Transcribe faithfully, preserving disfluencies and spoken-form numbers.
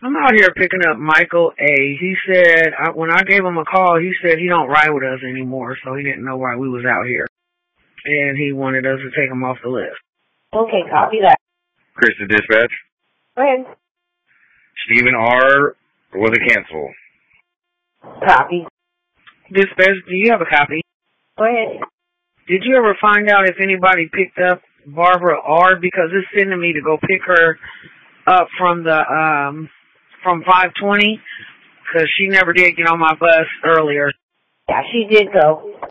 I'm out here picking up Michael A. He said, I, when I gave him a call, he said he don't ride with us anymore, so he didn't know why we was out here. And he wanted us to take him off the list. Okay, copy that. Chris to dispatch. Go ahead. Stephen R. was a cancel. Copy. Dispatch, do you have a copy? Go ahead. Did you ever find out if anybody picked up Barbara R? Because it's sending me to go pick her up from the, um, from five twenty, because she never did get on my bus earlier. Yeah, she did go.